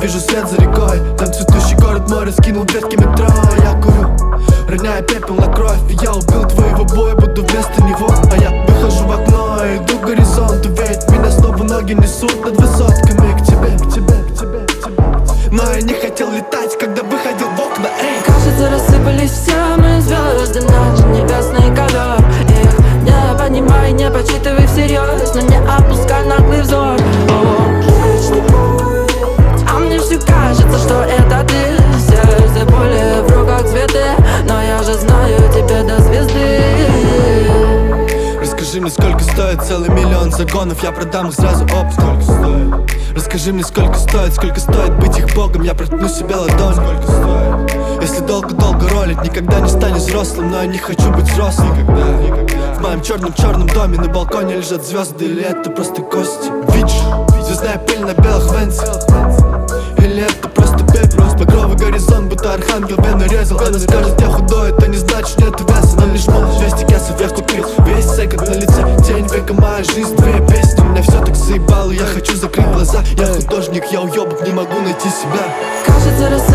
вижу свет за рекой. Там цветущий город, море скинул ветки метро. Я курю, роняя пепел на кровь. И я убил твоего боя, буду вместо него. А я выхожу в окно и иду к горизонту. Ведь меня снова ноги несут над высотками. К тебе, к тебе, к тебе, к тебе. Но я не хотел летать, когда выходил в окна. Эй! Кажется, рассыпались все мы звезды. Наш небесный ковер. Их не понимай, не почитывай всерьез, но не опускай наглый взор. А мне все кажется, что это ты. Сердце боли, в руках цветы, но я же знаю тебя до звезды. Расскажи мне, сколько стоит целый миллион загонов. Я продам их сразу, оп, сколько стоит? Расскажи мне, сколько стоит быть их богом. Я проткну себе ладонь. Сколько стоит? Если долго-долго ролить, никогда не станешь взрослым. Но я не хочу быть взрослым. Никогда. В моем черном доме на балконе лежат звезды. Или это просто кости? Видишь, звездная пыль на белых венцах. Или это просто пепел? Багровый горизонт, будто архангел вены резал. Она скажет, я худой, это не значит нет веса. Но лишь мол, 200 кессов я купил. Весь секонд на лице, тень века, моя жизнь, твои песни. Меня все так заебало, я хочу закрыть глаза. Я художник, я уебок, не могу найти себя. Кажется,